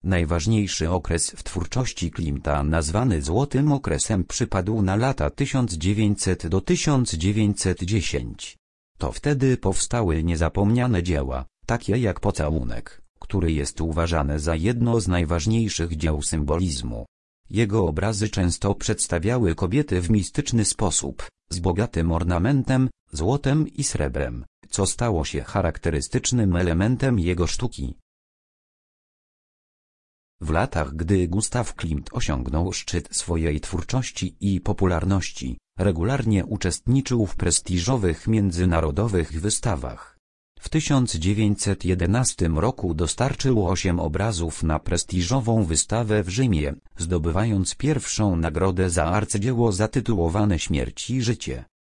Najważniejszy okres w twórczości Klimta, nazwany Złotym Okresem, przypadł na lata 1900 do 1910. To wtedy powstały niezapomniane dzieła, takie jak Pocałunek, który jest uważany za jedno z najważniejszych dzieł symbolizmu. Jego obrazy często przedstawiały kobiety w mistyczny sposób, z bogatym ornamentem, złotem i srebrem, co stało się charakterystycznym elementem jego sztuki. W latach, gdy Gustav Klimt osiągnął szczyt swojej twórczości i popularności, regularnie uczestniczył w prestiżowych międzynarodowych wystawach. W 1911 roku dostarczył 8 obrazów na prestiżową wystawę w Rzymie, zdobywając pierwszą nagrodę za arcydzieło zatytułowane Śmierć i życie.